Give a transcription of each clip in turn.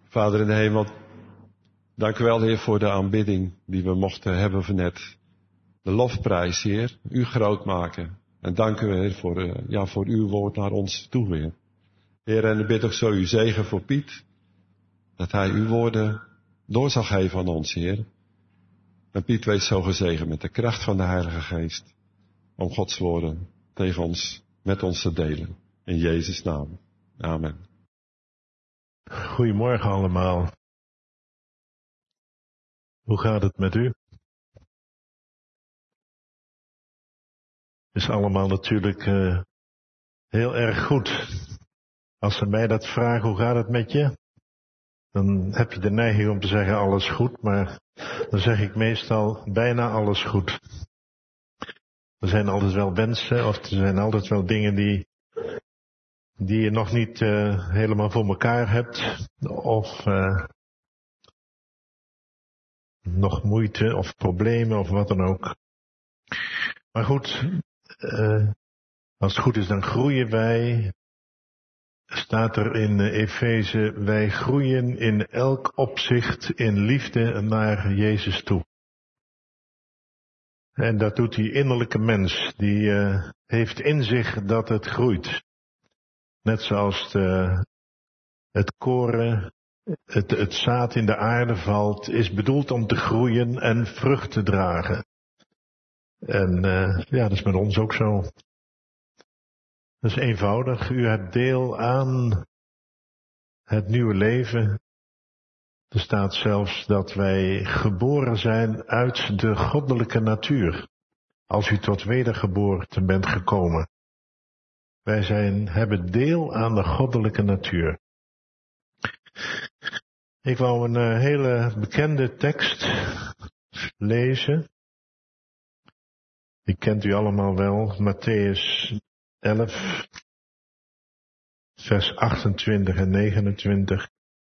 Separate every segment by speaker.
Speaker 1: Vader in de hemel, dank u wel, Heer, voor de aanbidding die we mochten hebben vannet. De lofprijs, Heer, u groot maken. En dank u, Heer, voor uw woord naar ons toe, Heer. Heer, en ik bid ook zo uw zegen voor Piet, dat hij uw woorden door zal geven aan ons, Heer. En Piet wees zo gezegend met de kracht van de Heilige Geest, om Gods woorden tegen ons, met ons te delen. In Jezus' naam. Amen.
Speaker 2: Goedemorgen allemaal. Hoe gaat het met u? Is allemaal natuurlijk heel erg goed. Als ze mij dat vragen, hoe gaat het met je? Dan heb je de neiging om te zeggen alles goed, maar dan zeg ik meestal bijna alles goed. Er zijn altijd wel wensen of er zijn altijd wel dingen die je nog niet helemaal voor elkaar hebt. Of nog moeite of problemen of wat dan ook. Maar goed, als het goed is dan groeien wij. Staat er in Efeze, wij groeien in elk opzicht in liefde naar Jezus toe. En dat doet die innerlijke mens, die heeft in zich dat het groeit. Net zoals het koren, het zaad in de aarde valt, is bedoeld om te groeien en vrucht te dragen. En dat is met ons ook zo. Dat is eenvoudig. U hebt deel aan het nieuwe leven. Er staat zelfs dat wij geboren zijn uit de goddelijke natuur. Als u tot wedergeboorte bent gekomen. Wij hebben deel aan de goddelijke natuur. Ik wou een hele bekende tekst lezen. Die kent u allemaal wel. Mattheüs 11, vers 28 en 29.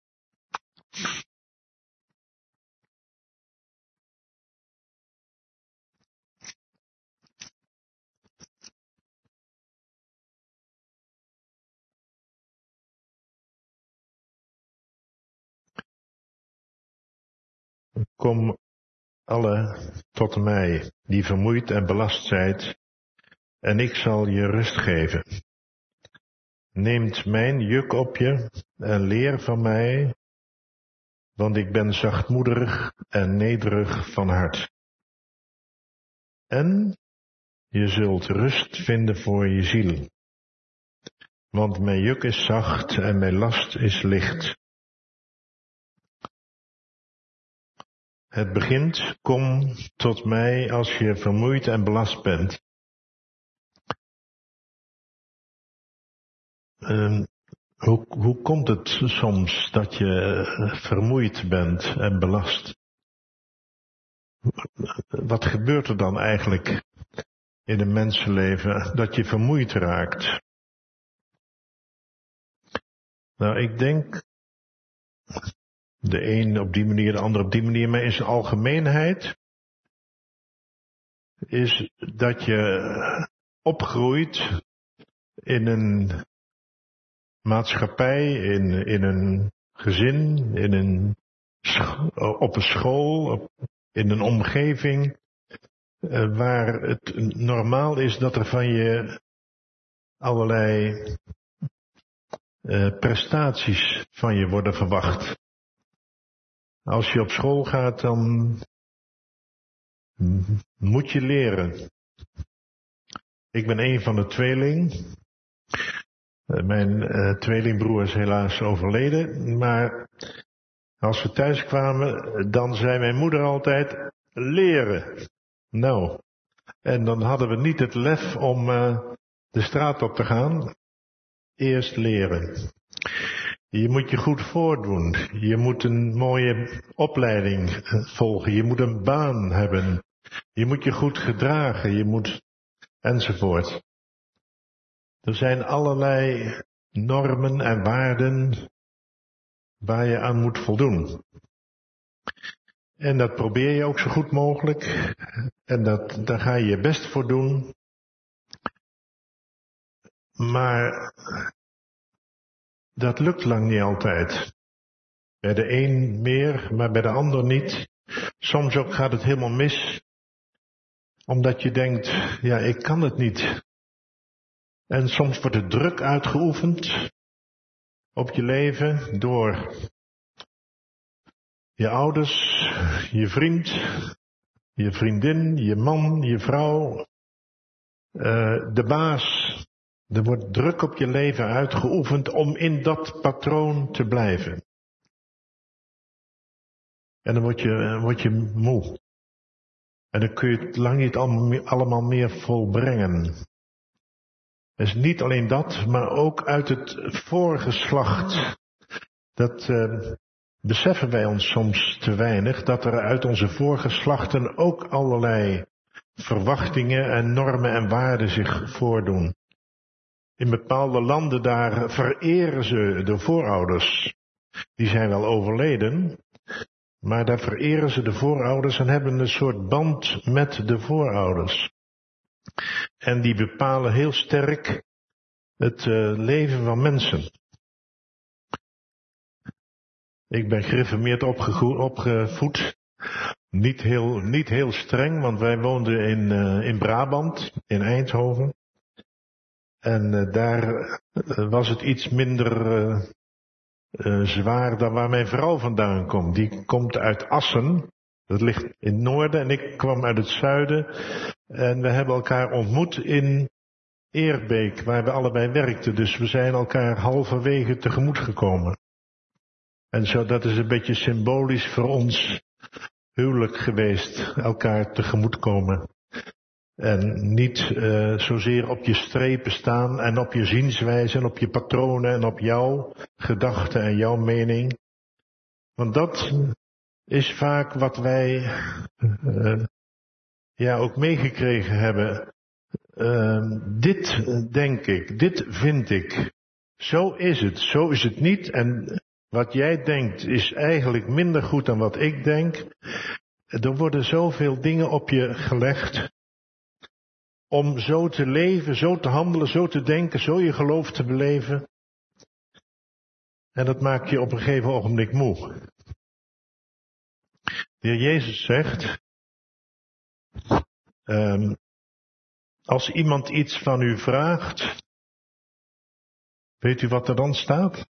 Speaker 2: Kom alle tot mij, die vermoeid en belast zijt, en ik zal je rust geven. Neemt mijn juk op je en leer van mij, want ik ben zachtmoedig en nederig van hart. En je zult rust vinden voor je ziel, want mijn juk is zacht en mijn last is licht. Het begint, kom tot mij als je vermoeid en belast bent. Hoe komt het soms dat je vermoeid bent en belast? Wat gebeurt er dan eigenlijk in een mensenleven dat je vermoeid raakt? Nou, ik denk, de een op die manier, de ander op die manier, maar in zijn algemeenheid is dat je opgroeit in een maatschappij, in een gezin, op een school, in een omgeving waar het normaal is dat er van je allerlei prestaties van je worden verwacht. Als je op school gaat, dan moet je leren. Ik ben een van de tweeling. Mijn tweelingbroer is helaas overleden, maar als we thuis kwamen, dan zei mijn moeder altijd, leren. Nou, en dan hadden we niet het lef om de straat op te gaan. Eerst leren. Je moet je goed voordoen. Je moet een mooie opleiding volgen. Je moet een baan hebben. Je moet je goed gedragen. Je moet enzovoort. Er zijn allerlei normen en waarden waar je aan moet voldoen. En dat probeer je ook zo goed mogelijk. En daar ga je je best voor doen. Maar dat lukt lang niet altijd. Bij de een meer, maar bij de ander niet. Soms ook gaat het helemaal mis. Omdat je denkt, ja, ik kan het niet. En soms wordt er druk uitgeoefend op je leven door je ouders, je vriend, je vriendin, je man, je vrouw, de baas. Er wordt druk op je leven uitgeoefend om in dat patroon te blijven. En dan word je moe. En dan kun je het lang niet allemaal meer volbrengen. Dus niet alleen dat, maar ook uit het voorgeslacht. Dat beseffen wij ons soms te weinig, dat er uit onze voorgeslachten ook allerlei verwachtingen en normen en waarden zich voordoen. In bepaalde landen daar vereren ze de voorouders. Die zijn wel overleden, maar daar vereren ze de voorouders en hebben een soort band met de voorouders. En die bepalen heel sterk het leven van mensen. Ik ben gereformeerd opgevoed. Niet heel streng, want wij woonden in Brabant, in Eindhoven. En daar was het iets minder zwaar dan waar mijn vrouw vandaan komt. Die komt uit Assen, dat ligt in het noorden, en ik kwam uit het zuiden. En we hebben elkaar ontmoet in Eerbeek, waar we allebei werkten. Dus we zijn elkaar halverwege tegemoet gekomen. En zo, dat is een beetje symbolisch voor ons huwelijk geweest, elkaar tegemoet komen. En niet zozeer op je strepen staan en op je zienswijze en op je patronen en op jouw gedachten en jouw mening. Want dat is vaak wat wij ook meegekregen hebben. Dit denk ik, dit vind ik. Zo is het niet. En wat jij denkt is eigenlijk minder goed dan wat ik denk. Er worden zoveel dingen op je gelegd om zo te leven, zo te handelen, zo te denken, zo je geloof te beleven. En dat maakt je op een gegeven ogenblik moe. De Heer Jezus zegt, als iemand iets van u vraagt, weet u wat er dan staat?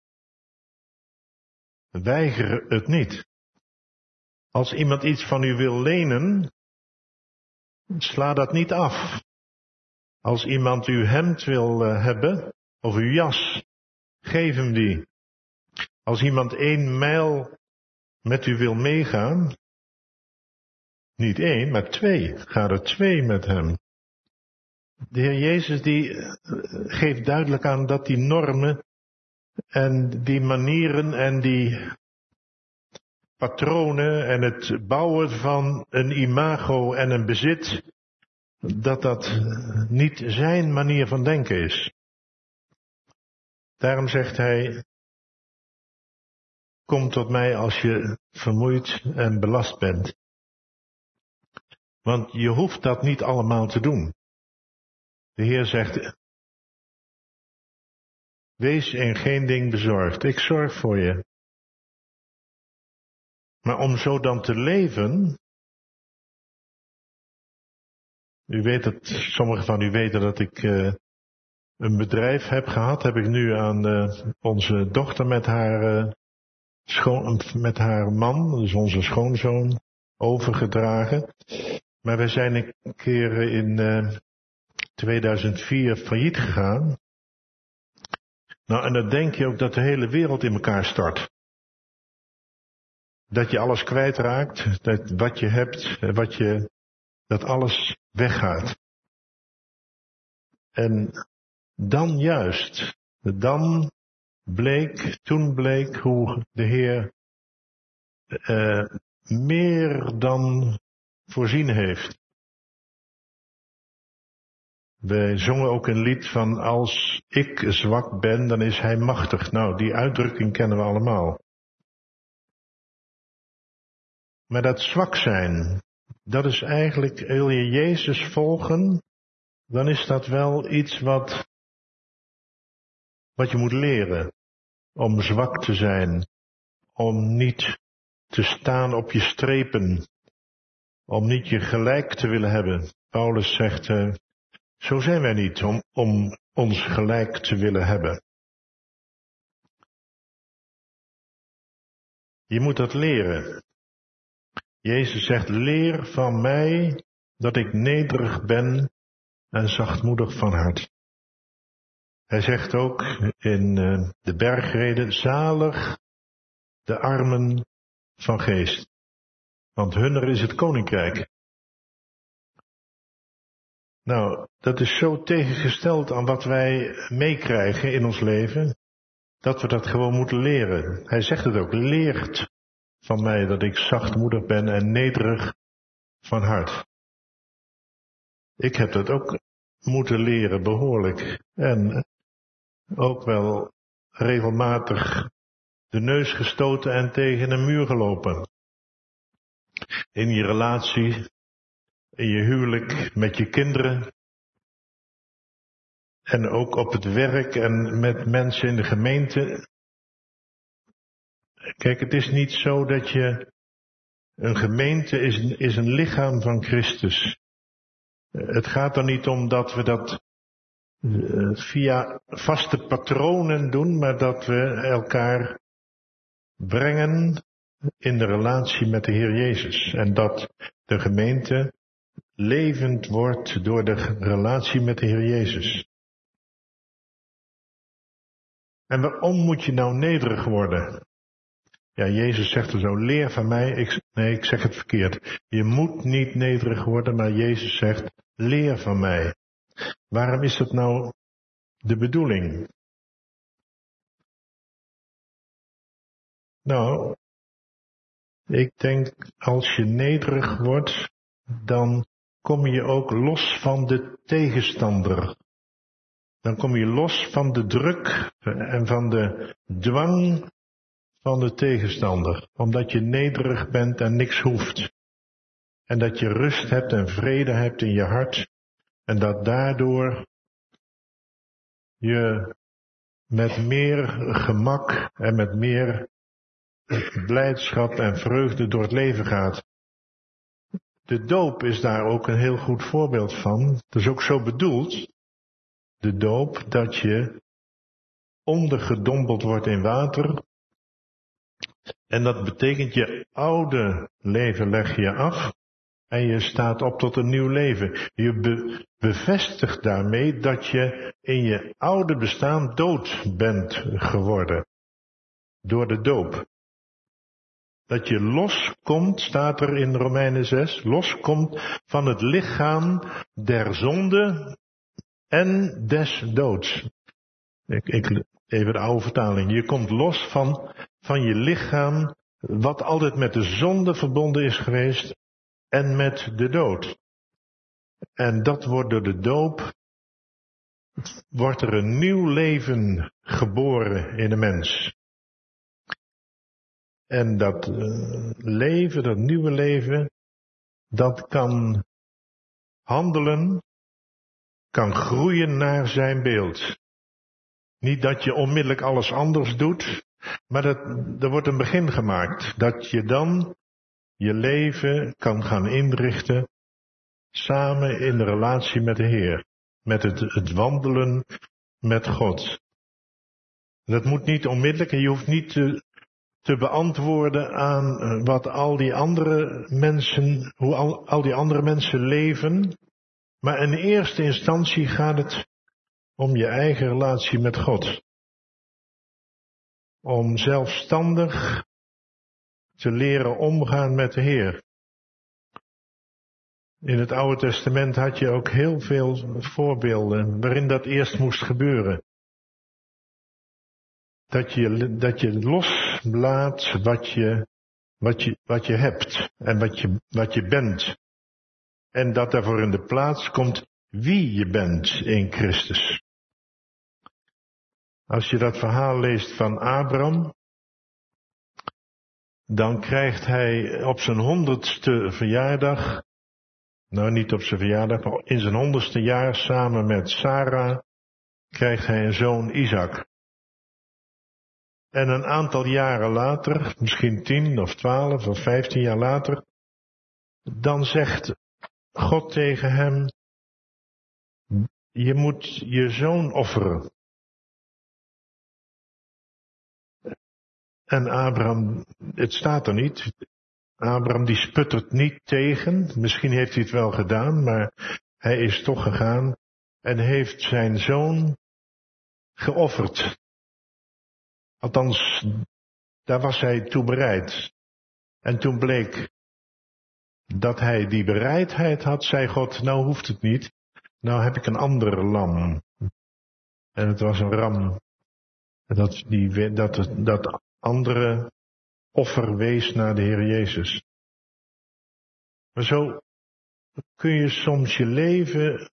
Speaker 2: Weiger het niet. Als iemand iets van u wil lenen, sla dat niet af. Als iemand uw hemd wil hebben, of uw jas, geef hem die. Als iemand 1 mijl met u wil meegaan, niet 1, maar 2, ga er 2 met hem. De Heer Jezus die geeft duidelijk aan dat die normen en die manieren en die patronen en het bouwen van een imago en een bezit, dat niet zijn manier van denken is. Daarom zegt hij, kom tot mij als je vermoeid en belast bent. Want je hoeft dat niet allemaal te doen. De Heer zegt, wees in geen ding bezorgd, ik zorg voor je. Maar om zo dan te leven, u weet dat, sommigen van u weten dat ik een bedrijf heb gehad, heb ik nu aan onze dochter met haar man, dus onze schoonzoon, overgedragen. Maar wij zijn een keer in 2004 failliet gegaan. Nou, en dan denk je ook dat de hele wereld in elkaar stort. Dat je alles kwijtraakt, dat wat je hebt, dat alles weggaat. En dan juist, toen bleek hoe de Heer meer dan voorzien heeft. We zongen ook een lied van als ik zwak ben, dan is hij machtig. Nou, die uitdrukking kennen we allemaal. Maar dat zwak zijn, dat is eigenlijk, wil je Jezus volgen, dan is dat wel iets wat je moet leren. Om zwak te zijn. om niet te staan op je strepen, om niet je gelijk te willen hebben. Paulus zegt, zo zijn wij niet, om ons gelijk te willen hebben. Je moet dat leren. Jezus zegt, leer van mij dat ik nederig ben en zachtmoedig van hart. Hij zegt ook in de bergrede, zalig de armen van geest, want hunner is het koninkrijk. Nou, dat is zo tegengesteld aan wat wij meekrijgen in ons leven, dat we dat gewoon moeten leren. Hij zegt het ook, leert van mij dat ik zachtmoedig ben en nederig van hart. Ik heb dat ook moeten leren, behoorlijk. En ook wel regelmatig de neus gestoten en tegen een muur gelopen. In je relatie, in je huwelijk, met je kinderen. En ook op het werk en met mensen in de gemeente. Kijk, het is niet zo dat je... Een gemeente is een lichaam van Christus. Het gaat er niet om dat we dat via vaste patronen doen, maar dat we elkaar brengen in de relatie met de Heer Jezus. En dat de gemeente levend wordt door de relatie met de Heer Jezus. En waarom moet je nou nederig worden? Ja, Jezus zegt er zo, leer van mij. Ik zeg het verkeerd. Je moet niet nederig worden, maar Jezus zegt, leer van mij. Waarom is dat nou de bedoeling? Nou, ik denk als je nederig wordt, dan kom je ook los van de tegenstander. Dan kom je los van de druk en van de dwang van de tegenstander. Omdat je nederig bent en niks hoeft. En dat je rust hebt en vrede hebt in je hart. En dat daardoor je met meer gemak en met meer blijdschap en vreugde door het leven gaat. De doop is daar ook een heel goed voorbeeld van. Het is ook zo bedoeld, de doop, dat je ondergedompeld wordt in water. En dat betekent je oude leven leg je af en je staat op tot een nieuw leven. Je bevestigt daarmee dat je in je oude bestaan dood bent geworden. Door de doop. Dat je loskomt, staat er in Romeinen 6, loskomt van het lichaam der zonde en des doods. Even de oude vertaling. Je komt los van je lichaam, wat altijd met de zonde verbonden is geweest, en met de dood. En dat wordt door de doop, wordt er een nieuw leven geboren in de mens. En dat leven, dat nieuwe leven, dat kan handelen, kan groeien naar zijn beeld. Niet dat je onmiddellijk alles anders doet, maar er wordt een begin gemaakt. Dat je dan je leven kan gaan inrichten samen in de relatie met de Heer. Met het wandelen met God. Dat moet niet onmiddellijk en je hoeft niet te beantwoorden aan wat al die andere mensen, hoe al die andere mensen leven. Maar in eerste instantie gaat het om je eigen relatie met God. Om zelfstandig te leren omgaan met de Heer. In het Oude Testament had je ook heel veel voorbeelden waarin dat eerst moest gebeuren. Dat je loslaat wat je hebt en wat je bent. En dat daarvoor in de plaats komt wie je bent in Christus. Als je dat verhaal leest van Abraham, dan krijgt hij op zijn 100ste verjaardag, nou niet op zijn verjaardag, maar in zijn 100ste jaar samen met Sarah, krijgt hij een zoon Isaac. En een aantal jaren later, misschien 10 of 12 of 15 jaar later, dan zegt God tegen hem, je moet je zoon offeren. En Abraham, het staat er niet, Abraham die sputtert niet tegen, misschien heeft hij het wel gedaan, maar hij is toch gegaan en heeft zijn zoon geofferd. Althans, daar was hij toe bereid. En toen bleek dat hij die bereidheid had, zei God, nou hoeft het niet, nou heb ik een ander lam. En het was een ram. Dat andere offer wees naar de Heer Jezus. Maar zo kun je soms je leven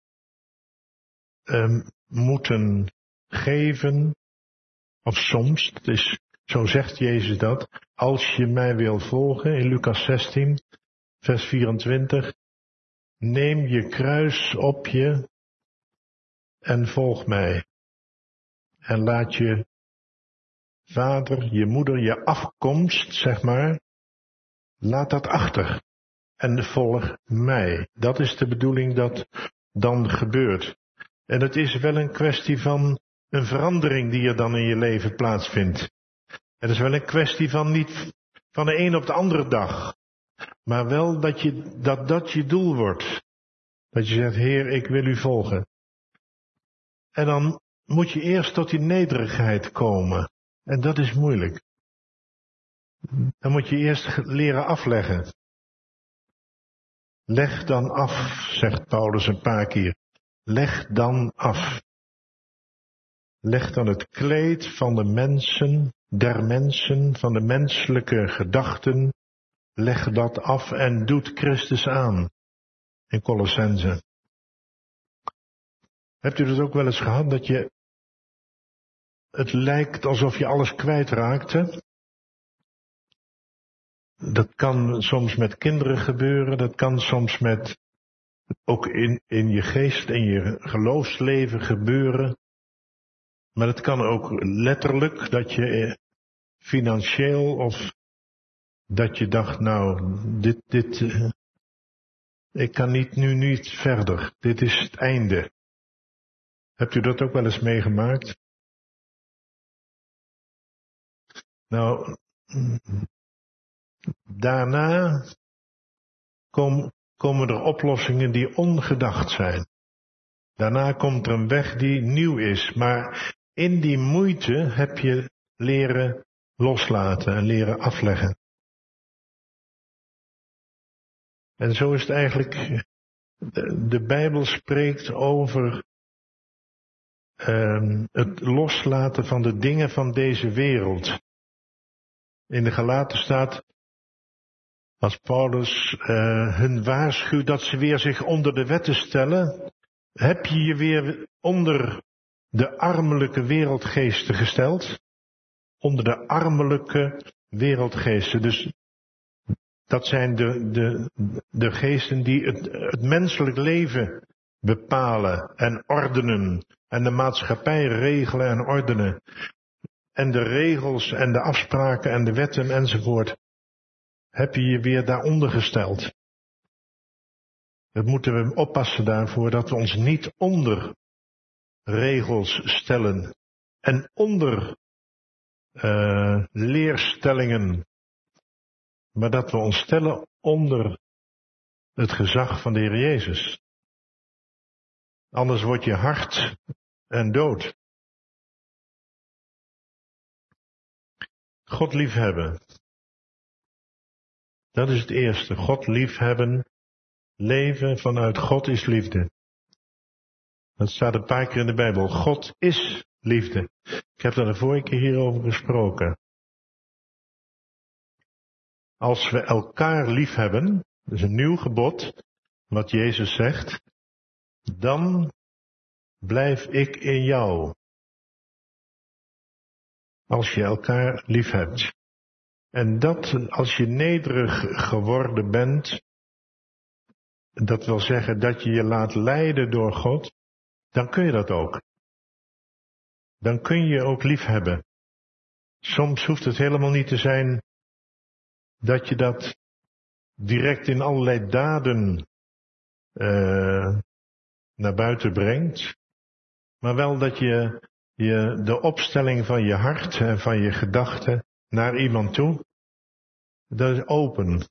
Speaker 2: moeten geven, of soms, zo zegt Jezus dat, als je mij wil volgen, in Lucas 16, vers 24, neem je kruis op je en volg mij. En laat je vader, je moeder, je afkomst, zeg maar, laat dat achter. En volg mij. Dat is de bedoeling dat dan gebeurt. En het is wel een kwestie van een verandering die er dan in je leven plaatsvindt. Het is wel een kwestie van niet van de een op de andere dag. Maar wel dat je doel wordt. Dat je zegt, Heer, ik wil u volgen. En dan moet je eerst tot die nederigheid komen. En dat is moeilijk. Dan moet je eerst leren afleggen. Leg dan af, zegt Paulus een paar keer. Leg dan af. Leg dan het kleed van de mensen, der mensen, van de menselijke gedachten. Leg dat af en doet Christus aan. In Colossense. Hebt u dat ook wel eens gehad, dat het lijkt alsof je alles kwijtraakte? Dat kan soms met kinderen gebeuren, dat kan soms ook in je geest en je geloofsleven gebeuren. Maar het kan ook letterlijk dat je financieel of dat je dacht, nou, ik kan nu niet verder, dit is het einde. Hebt u dat ook wel eens meegemaakt? Nou, daarna komen er oplossingen die ongedacht zijn. Daarna komt er een weg die nieuw is, maar in die moeite heb je leren loslaten en leren afleggen. En zo is het eigenlijk, de Bijbel spreekt over het loslaten van de dingen van deze wereld. In de Galaten staat, als Paulus hun waarschuwt dat ze weer zich onder de wetten stellen, heb je je weer onder de armelijke wereldgeesten gesteld? Onder de armelijke wereldgeesten. Dus dat zijn de geesten die het menselijk leven bepalen en ordenen. En de maatschappij regelen en ordenen. En de regels en de afspraken en de wetten enzovoort. Heb je je weer daaronder gesteld? Dat moeten we oppassen daarvoor dat we ons niet onder regels stellen. En onder leerstellingen. Maar dat we ons stellen onder het gezag van de Heer Jezus. Anders word je hard en dood. God liefhebben. Dat is het eerste. God liefhebben. Leven vanuit God is liefde. Dat staat een paar keer in de Bijbel. God is liefde. Ik heb daar de vorige keer hierover gesproken. Als we elkaar liefhebben, dat is een nieuw gebod, wat Jezus zegt, dan blijf ik in jou. Als je elkaar liefhebt. En dat, als je nederig geworden bent, dat wil zeggen dat je je laat leiden door God, dan kun je dat ook. Dan kun je ook liefhebben. Soms hoeft het helemaal niet te zijn dat je dat direct in allerlei daden naar buiten brengt. Maar wel dat je de opstelling van je hart en van je gedachten naar iemand toe, dat is open.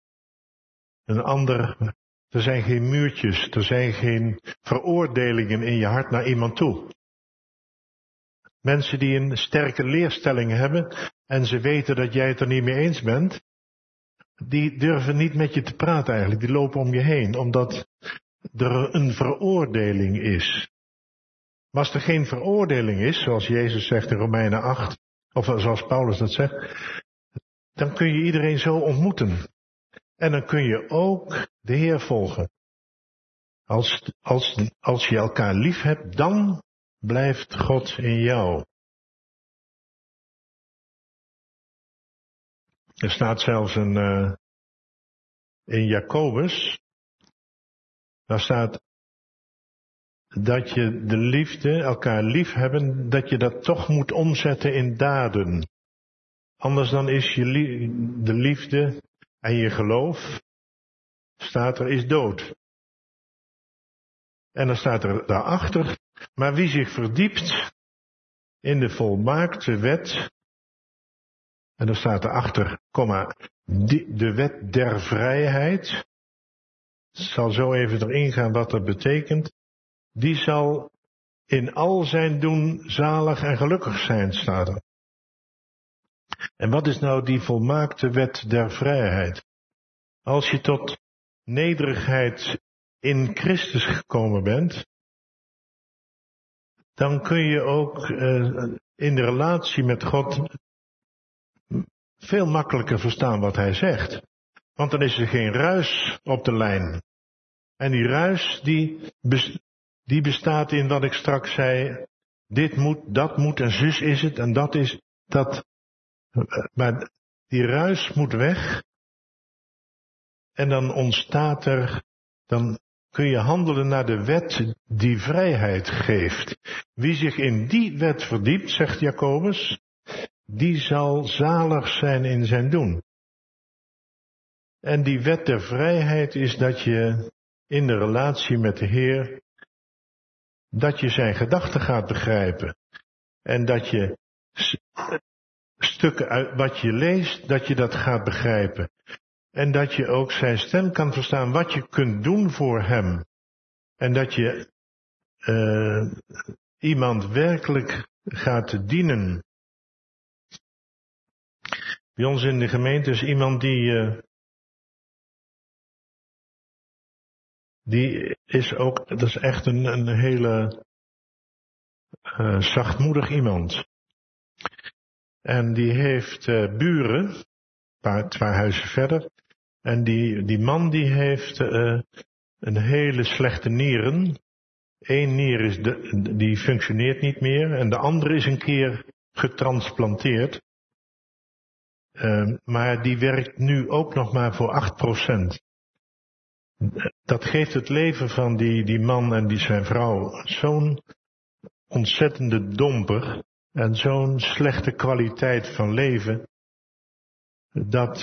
Speaker 2: Er zijn geen muurtjes, er zijn geen veroordelingen in je hart naar iemand toe. Mensen die een sterke leerstelling hebben en ze weten dat jij het er niet mee eens bent, die durven niet met je te praten eigenlijk, die lopen om je heen, omdat er een veroordeling is. Maar als er geen veroordeling is, zoals Jezus zegt in Romeinen 8, of zoals Paulus dat zegt, dan kun je iedereen zo ontmoeten. En dan kun je ook de Heer volgen. Als je elkaar lief hebt, dan blijft God in jou. Er staat zelfs in Jacobus, daar staat dat je de liefde, elkaar lief hebben, dat je dat toch moet omzetten in daden. Anders dan is de liefde en je geloof, staat er, is dood. En dan staat er daarachter, maar wie zich verdiept in de volmaakte wet, en dan staat erachter, de wet der vrijheid, ik zal zo even erin gaan wat dat betekent, die zal in al zijn doen zalig en gelukkig zijn, staat er. En wat is nou die volmaakte wet der vrijheid? Als je tot nederigheid in Christus gekomen bent, dan kun je ook in de relatie met God veel makkelijker verstaan wat hij zegt. Want dan is er geen ruis op de lijn. En die ruis die bestaat in wat ik straks zei, dit moet, dat moet en zus is het en dat is dat. Maar die ruis moet weg en dan dan kun je handelen naar de wet die vrijheid geeft. Wie zich in die wet verdiept, zegt Jacobus, die zal zalig zijn in zijn doen. En die wet der vrijheid is dat je in de relatie met de Heer, dat je zijn gedachten gaat begrijpen. En dat je stukken uit wat je leest, dat je dat gaat begrijpen. En dat je ook zijn stem kan verstaan, wat je kunt doen voor hem. En dat je iemand werkelijk gaat dienen. Bij ons in de gemeente is iemand die is ook, dat is echt een hele zachtmoedig iemand. En die heeft buren, een paar huizen verder. En die man die heeft een hele slechte nieren. Eén nier die functioneert niet meer en de andere is een keer getransplanteerd. Maar die werkt nu ook nog maar voor 8%. Dat geeft het leven van die man en zijn vrouw zo'n ontzettende domper en zo'n slechte kwaliteit van leven, dat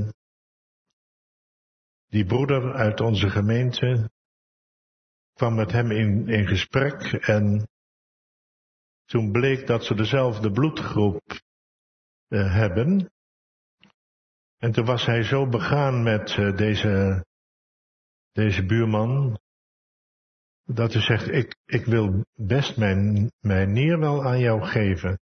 Speaker 2: die broeder uit onze gemeente kwam met hem in gesprek en toen bleek dat ze dezelfde bloedgroep hebben. En toen was hij zo begaan met deze buurman, dat hij zegt, ik wil best mijn nier wel aan jou geven.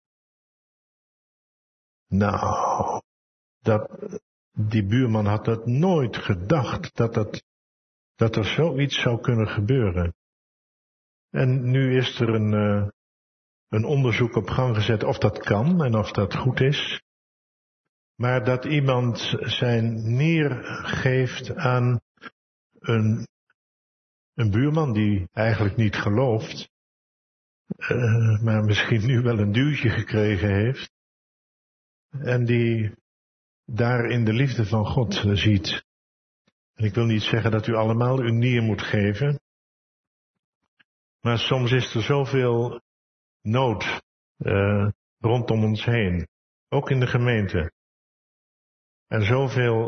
Speaker 2: Nou, die buurman had dat nooit gedacht, dat er zoiets zou kunnen gebeuren. En nu is er een onderzoek op gang gezet of dat kan en of dat goed is. Maar dat iemand zijn nier geeft aan een buurman die eigenlijk niet gelooft, maar misschien nu wel een duwtje gekregen heeft. En die daar in de liefde van God ziet. En ik wil niet zeggen dat u allemaal uw nier moet geven. Maar soms is er zoveel nood rondom ons heen. Ook in de gemeente. En zoveel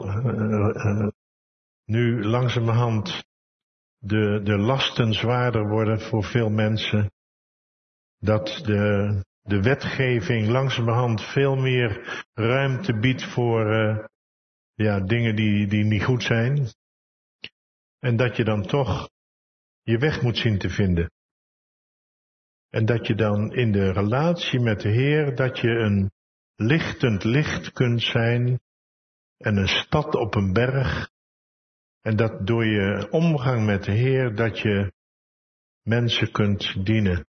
Speaker 2: nu langzamerhand de lasten zwaarder worden voor veel mensen. Dat de wetgeving langzamerhand veel meer ruimte biedt voor dingen die niet goed zijn. En dat je dan toch je weg moet zien te vinden. En dat je dan in de relatie met de Heer, dat je een lichtend licht kunt zijn en een stad op een berg. En dat door je omgang met de Heer, dat je mensen kunt dienen.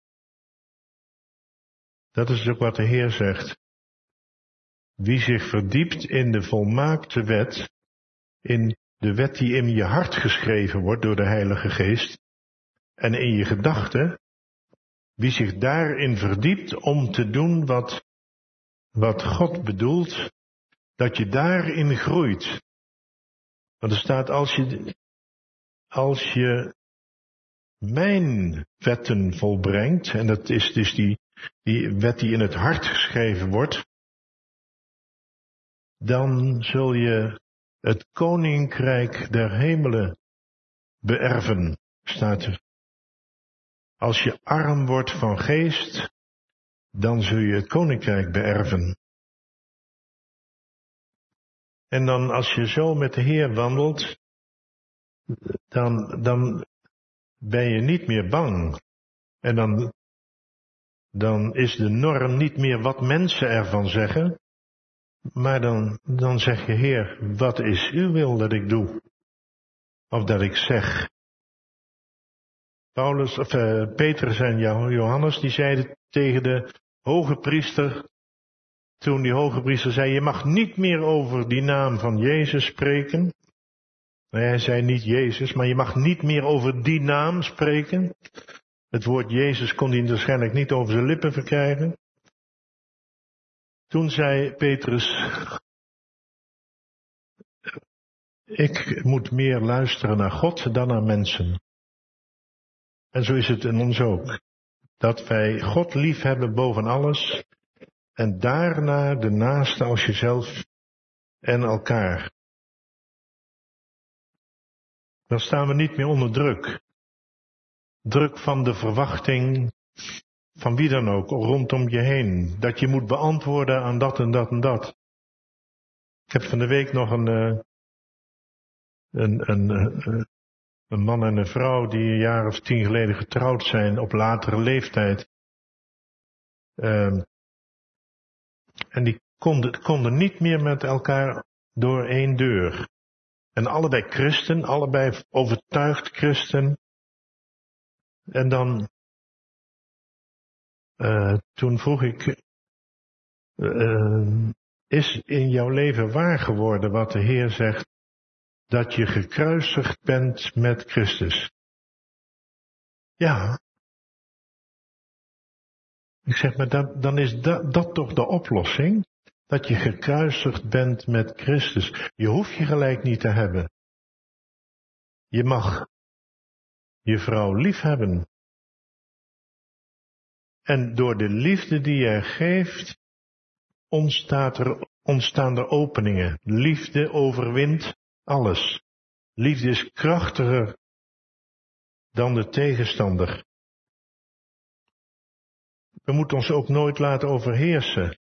Speaker 2: Dat is ook wat de Heer zegt. Wie zich verdiept in de volmaakte wet, in de wet die in je hart geschreven wordt door de Heilige Geest, en in je gedachten, wie zich daarin verdiept om te doen wat God bedoelt, dat je daarin groeit. Want er staat, als je mijn wetten volbrengt, en dat is dus die wet die in het hart geschreven wordt, dan zul je het koninkrijk der hemelen beërven, staat er. Als je arm wordt van geest, dan zul je het koninkrijk beërven. En dan als je zo met de Heer wandelt, dan ben je niet meer bang. En dan is de norm niet meer wat mensen ervan zeggen, maar dan zeg je, Heer, wat is uw wil dat ik doe? Of dat ik zeg. Petrus en Johannes, die zeiden tegen de hoge priester, toen die hoge priester zei, je mag niet meer over die naam van Jezus spreken. Nee, hij zei niet Jezus, maar je mag niet meer over die naam spreken. Het woord Jezus kon hij waarschijnlijk niet over zijn lippen verkrijgen. Toen zei Petrus, ik moet meer luisteren naar God dan naar mensen. En zo is het in ons ook. Dat wij God lief hebben boven alles. En daarna de naaste als jezelf en elkaar. Dan staan we niet meer onder druk. Druk van de verwachting van wie dan ook rondom je heen. Dat je moet beantwoorden aan dat en dat en dat. Ik heb van de week nog een man en een vrouw die een jaar of 10 geleden getrouwd zijn op latere leeftijd. En die konden niet meer met elkaar door één deur. En allebei christen, allebei overtuigd christen. En dan, toen vroeg ik, is in jouw leven waar geworden wat de Heer zegt, dat je gekruisigd bent met Christus? Ja. Ik zeg, maar dan is dat toch de oplossing? Dat je gekruisigd bent met Christus. Je hoeft je gelijk niet te hebben. Je mag je vrouw lief hebben. En door de liefde die jij geeft, ontstaan er openingen. Liefde overwint alles. Liefde is krachtiger dan de tegenstander. We moeten ons ook nooit laten overheersen.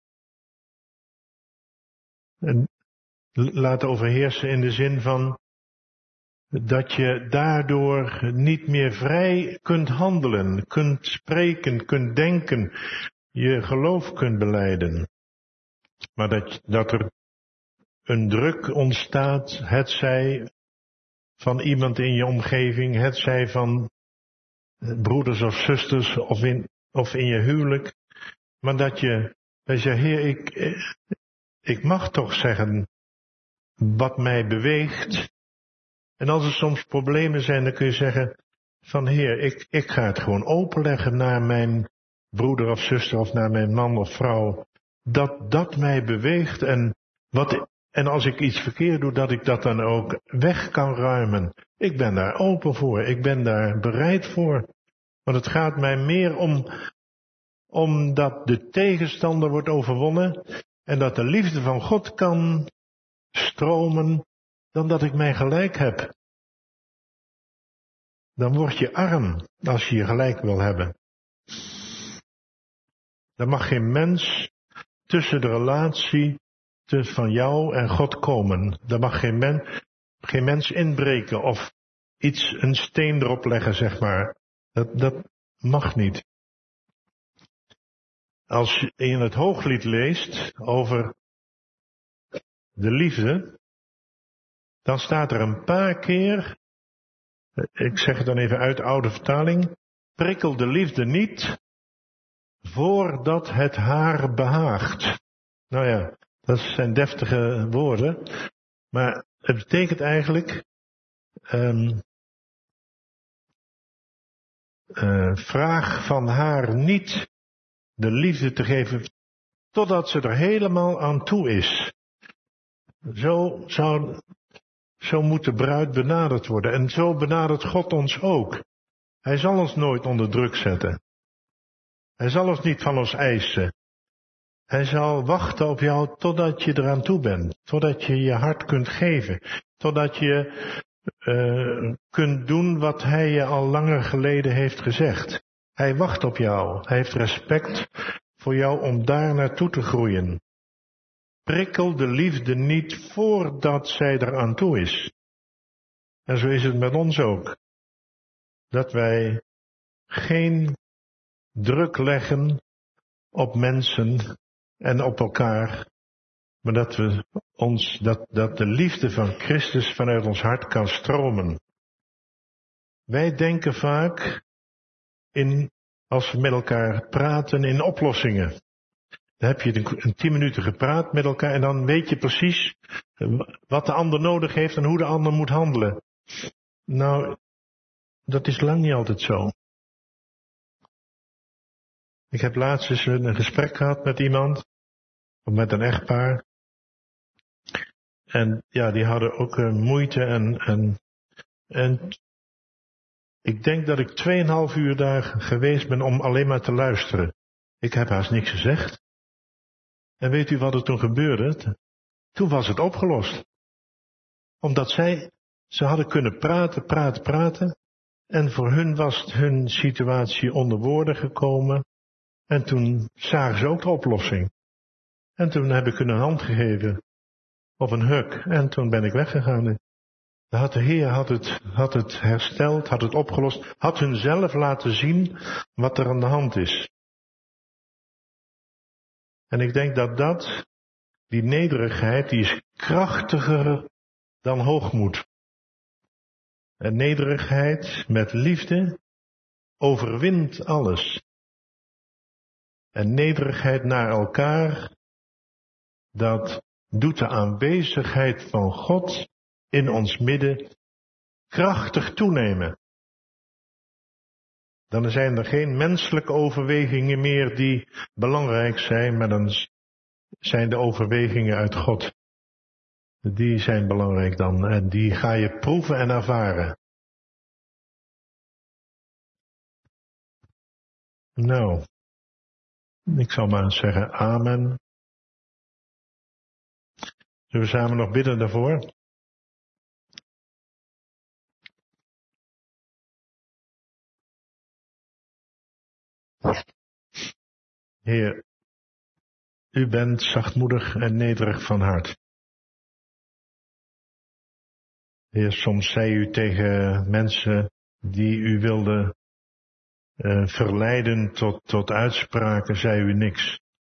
Speaker 2: En laten overheersen in de zin van dat je daardoor niet meer vrij kunt handelen, kunt spreken, kunt denken, je geloof kunt belijden. Maar dat er een druk ontstaat, hetzij van iemand in je omgeving, hetzij van broeders of zusters of in je huwelijk, maar dat je zegt, Heer, ik mag toch zeggen wat mij beweegt. En als er soms problemen zijn, dan kun je zeggen van Heer, ik ga het gewoon openleggen naar mijn broeder of zuster of naar mijn man of vrouw. Dat mij beweegt en als ik iets verkeerd doe, dat ik dat dan ook weg kan ruimen. Ik ben daar open voor, ik ben daar bereid voor. Want het gaat mij meer om dat de tegenstander wordt overwonnen en dat de liefde van God kan stromen, dan dat ik mijn gelijk heb. Dan word je arm als je je gelijk wil hebben. Dan mag geen mens tussen de relatie van jou en God komen. Dan mag geen mens inbreken of een steen erop leggen, zeg maar. Dat mag niet. Als je in het Hooglied leest over de liefde, dan staat er een paar keer, ik zeg het dan even uit de oude vertaling, prikkel de liefde niet voordat het haar behaagt. Nou ja, dat zijn deftige woorden, maar het betekent eigenlijk, vraag van haar niet de liefde te geven totdat ze er helemaal aan toe is. Zo moet de bruid benaderd worden. En zo benadert God ons ook. Hij zal ons nooit onder druk zetten. Hij zal ons niet van ons eisen. Hij zal wachten op jou totdat je eraan toe bent. Totdat je je hart kunt geven. Totdat je kunt doen wat hij je al langer geleden heeft gezegd. Hij wacht op jou. Hij heeft respect voor jou om daar naartoe te groeien. Prikkel de liefde niet voordat zij eraan toe is. En zo is het met ons ook. Dat wij geen druk leggen op mensen en op elkaar, maar dat de liefde van Christus vanuit ons hart kan stromen. Wij denken vaak als we met elkaar praten in oplossingen. Dan heb je een 10 minuten gepraat met elkaar en dan weet je precies wat de ander nodig heeft en hoe de ander moet handelen. Nou, dat is lang niet altijd zo. Ik heb laatst eens een gesprek gehad met iemand, of met een echtpaar. En ja, die hadden ook moeite en ik denk dat ik 2,5 uur daar geweest ben om alleen maar te luisteren. Ik heb haast niks gezegd. En weet u wat er toen gebeurde? Toen was het opgelost. Omdat ze hadden kunnen praten. En voor hun was hun situatie onder woorden gekomen. En toen zagen ze ook de oplossing. En toen heb ik hun een hand gegeven. Of een hug. En toen ben ik weggegaan. De Heer had het hersteld, had het opgelost. Had hun zelf laten zien wat er aan de hand is. En ik denk dat die nederigheid, die is krachtiger dan hoogmoed. En nederigheid met liefde overwint alles. En nederigheid naar elkaar, dat doet de aanwezigheid van God in ons midden krachtig toenemen. Dan zijn er geen menselijke overwegingen meer die belangrijk zijn, maar dan zijn de overwegingen uit God. Die zijn belangrijk dan en die ga je proeven en ervaren. Nou, ik zal maar zeggen amen. Zullen we samen nog bidden daarvoor? Heer, u bent zachtmoedig en nederig van hart. Heer, soms zei u tegen mensen die u wilden verleiden tot uitspraken, zei u niks.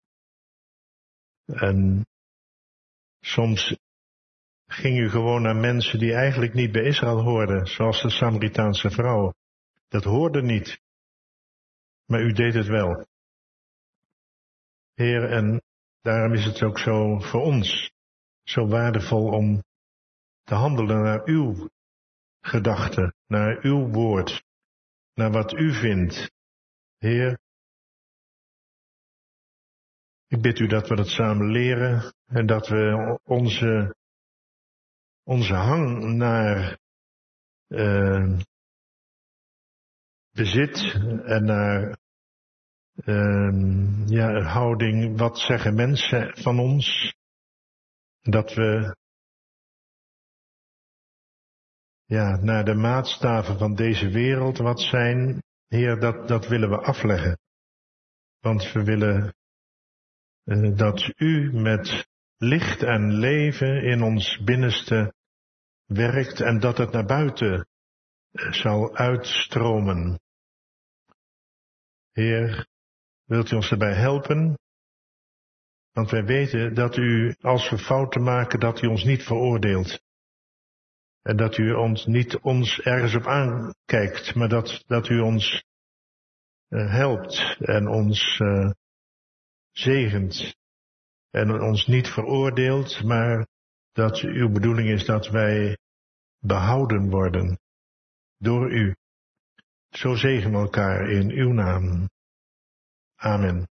Speaker 2: En soms ging u gewoon naar mensen die eigenlijk niet bij Israël hoorden, zoals de Samaritaanse vrouw. Dat hoorde niet. Maar u deed het wel. Heer, en daarom is het ook zo voor ons zo waardevol om te handelen naar uw gedachten, naar uw woord, naar wat u vindt. Heer, ik bid u dat we dat samen leren en dat we onze hang naar bezit en naar houding, wat zeggen mensen van ons? Dat we naar de maatstaven van deze wereld wat zijn, Heer, dat willen we afleggen. Want we willen dat U met licht en leven in ons binnenste werkt en dat het naar buiten zal uitstromen. Heer, wilt U ons erbij helpen? Want wij weten dat U, als we fouten maken, dat U ons niet veroordeelt. En dat U niet ons ergens op aankijkt, maar dat U ons helpt en ons zegent. En ons niet veroordeelt, maar dat Uw bedoeling is dat wij behouden worden door U. Zo zegen we elkaar in Uw naam. Amen.